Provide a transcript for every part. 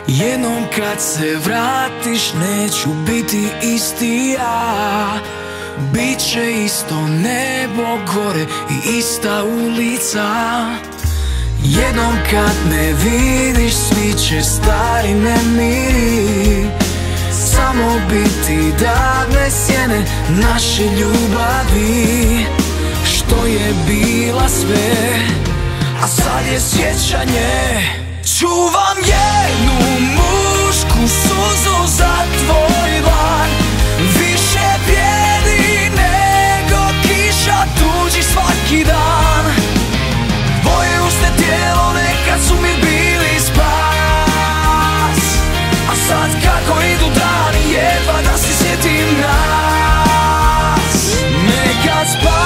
Jednom kad se vratiš neću biti isti ja. Biće isto nebo gore i ista ulica. Jednom kad me vidiš svi će stari nemiri samo biti davne sjene naše ljubavi. Što je bila sve, a sad je sjećanje. Čuvam jednu mušku suzu za tvoj dlan. Više vrijedi nego kiša tuđi svaki dan. Tvoje usne tijelo nekad su mi bili spas, a sad kako idu dani jedva da se sjetim nas. Nekad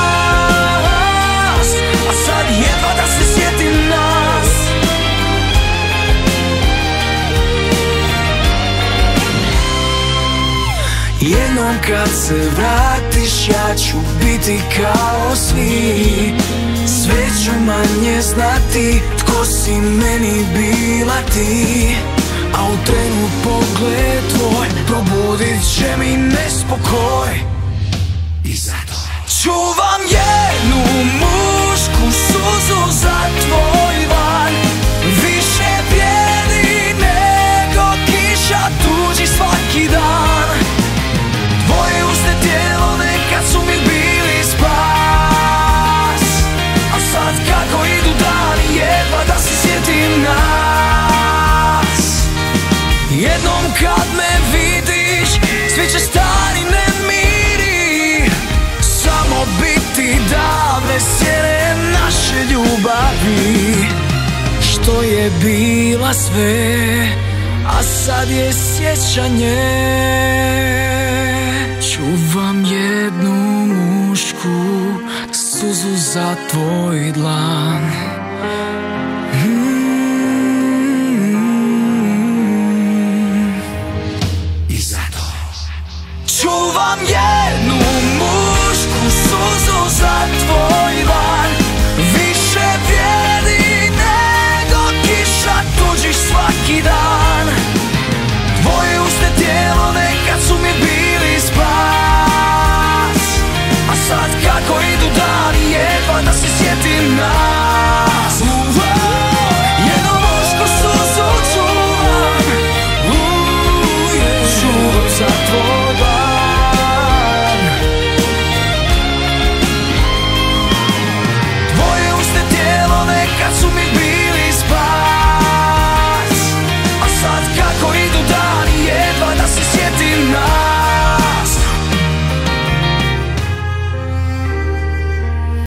spas, a sad jedva da se sjetim nas. Jednom kad se vratiš ja ću biti kao svi. Sve ću manje znati tko si meni bila ti. A u trenu pogled tvoj probudit će mi nespokoj. I zato čuvam jednu mušku suzu za tvoj van. Više vrijedi nego kiša tuđi svaki dan. Tvoje usne tijelo nekad su mi bili spas, a sad kako idu dani jedva da se sjetim nas. Jednom kad me vidiš svi će stari nemiri samo biti davne sjene naše ljubavi. Što je bila sve, a sad je sjećanje. Čuvam jednu mušku suzu za tvoj dlan. I zato čuvam jednu